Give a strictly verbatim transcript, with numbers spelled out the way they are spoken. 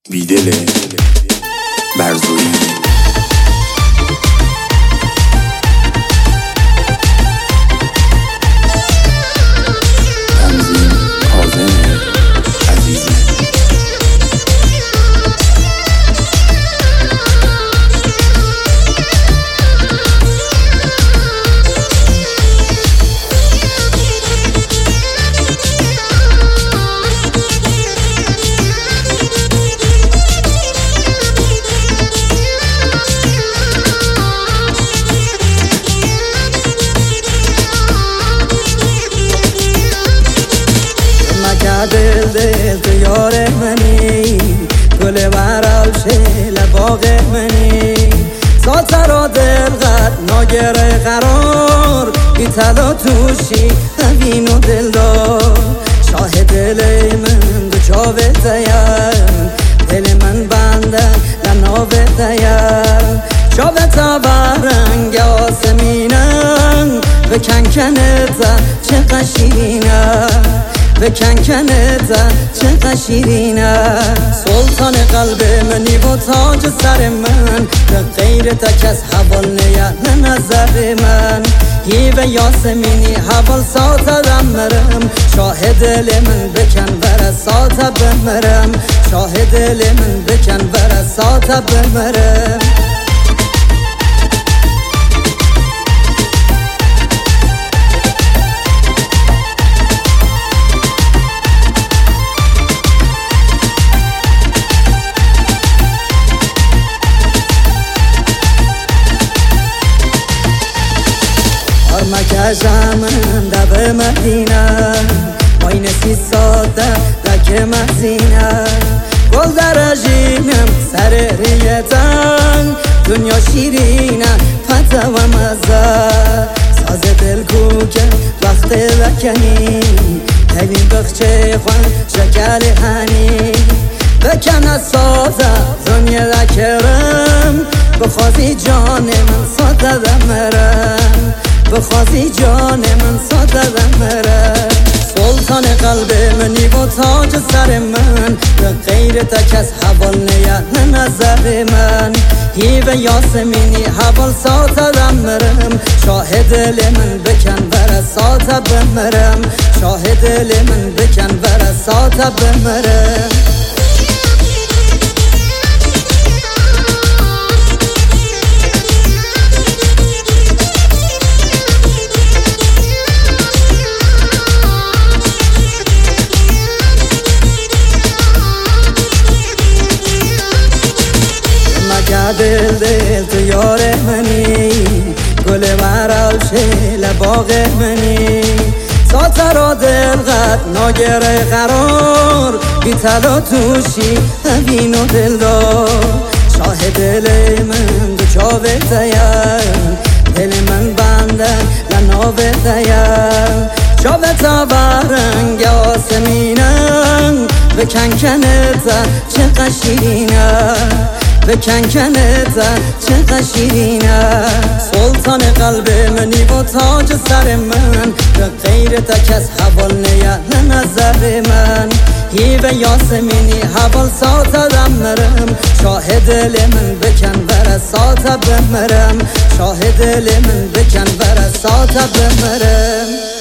بیدل برزویی. دل دل تو یار منی، گل برال شل باغ منی، ساترا دل قد ناگره قرار بی تلا توشی همین و دل دار. شاه دل من دو چاوه دیم، دل من بنده لناوه دیم، چاوه تا برنگ آسمینم به کنکنتا چه قشینه، به کنکنتا چه قشیرینه. سلطان قلب منی و تاج سر من، به غیرت کس حوال نیه نظر من. هیو یاسمینی حوال ساتا دمرم، شاه دل من بکن بر ساتا بمرم، شاه دل من بکن بر ساتا بمرم. مکشم دب مدینه، باین سی ساده لکه مزینه، گل در رژینم سر ریتن، دنیا شیرینه فتا و مزه، ساز دل کوکه وقت بکنی، هلین بخچه خوان شکل هنی، بکن از سازه دنیا لکرم، بخوازی جان من ساده دمرم، بخوازی جان من ساده دمرم. سلطان قلب منی و تاج سر من، به غیرت کس حوال نیه نظر من. هیو یاسمینی حوال ساتا دمرم، شاه دل من بکن بر ساتا بمرم، شاه دل من بکن بر ساتا بمرم. دل دل تو یار منی، گل برال شل باغ منی، ساترا دل قد ناگره قرار بی تلا توشی همین و دل دار. شاه دل من دو چاوه دیم، دل من بنده لناوه دیم، چاوه تا برنگ آسمینم به کنکنتا چه قشیرینه، به کنکنتا چه قشیرینه. سلطان قلب منی و تاج سر من، به غیرت کس حوال نیه نظر من. هیو یاسمینی حوال ساتا دمرم، شاه دل من بکن بر ساتا بمرم، شاه دل من بکن بر ساتا بمرم.